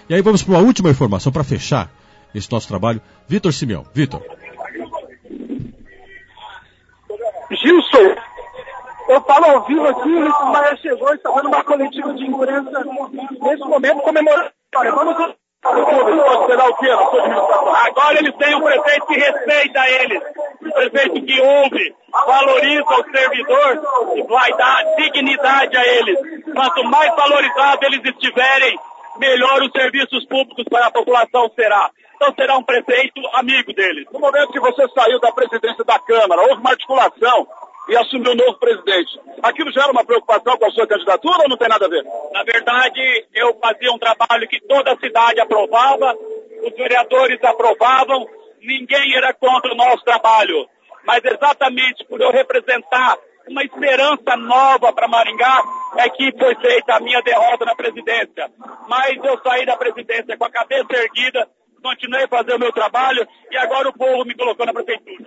E aí vamos para uma última informação para fechar esse nosso trabalho. Vitor Simeão. Vitor. Gilson, eu falo ao vivo aqui, o Ulisses Maia chegou e está dando uma coletiva de imprensa nesse momento comemorando. Será o quê? Agora eles têm um prefeito que respeita eles, um prefeito que ouve, valoriza o servidor e vai dar dignidade a eles. Quanto mais valorizado eles estiverem, melhor os serviços públicos para a população será. Então será um prefeito amigo deles. No momento que você saiu da presidência da Câmara, houve uma articulação e assumiu um novo presidente. Aquilo gera uma preocupação com a sua candidatura ou não tem nada a ver? Na verdade, eu fazia um trabalho que toda a cidade aprovava, os vereadores aprovavam, ninguém era contra o nosso trabalho. Mas exatamente por eu representar uma esperança nova para Maringá, é que foi feita a minha derrota na presidência. Mas eu saí da presidência com a cabeça erguida, continuei a fazer o meu trabalho e agora o povo me colocou na prefeitura.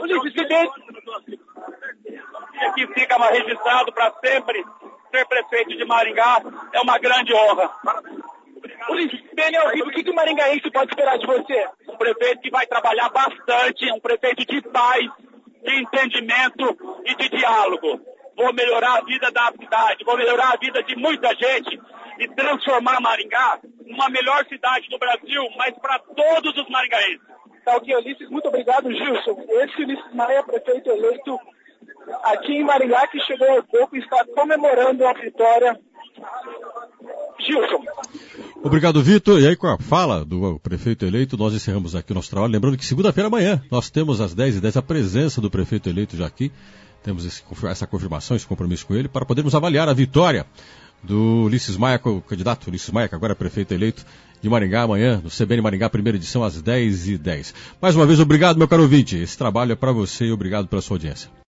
Aqui fica registrado para sempre ser prefeito de Maringá, é uma grande honra. Ulisses, o que o maringaense pode esperar de você? Um prefeito que vai trabalhar bastante, um prefeito de paz, de entendimento e de diálogo. Vou melhorar a vida da cidade, vou melhorar a vida de muita gente e transformar Maringá numa melhor cidade do Brasil, mas para todos os maringaenses. Tá ok, Ulisses, muito obrigado, Gilson. Esse Ulisses Maia, prefeito eleito aqui em Maringá, que chegou ao pouco e está comemorando a vitória. Gilson. Obrigado, Vitor. E aí, com a fala do prefeito eleito, nós encerramos aqui o nosso trabalho. Lembrando que segunda-feira amanhã nós temos às 10h10 a presença do prefeito eleito já aqui. Temos essa confirmação, esse compromisso com ele, para podermos avaliar a vitória do Ulisses Maia, o candidato Ulisses Maia, que agora é prefeito eleito de Maringá, amanhã, no CBN Maringá, primeira edição, às 10h10. Mais uma vez, obrigado, meu caro ouvinte. Esse trabalho é para você e obrigado pela sua audiência.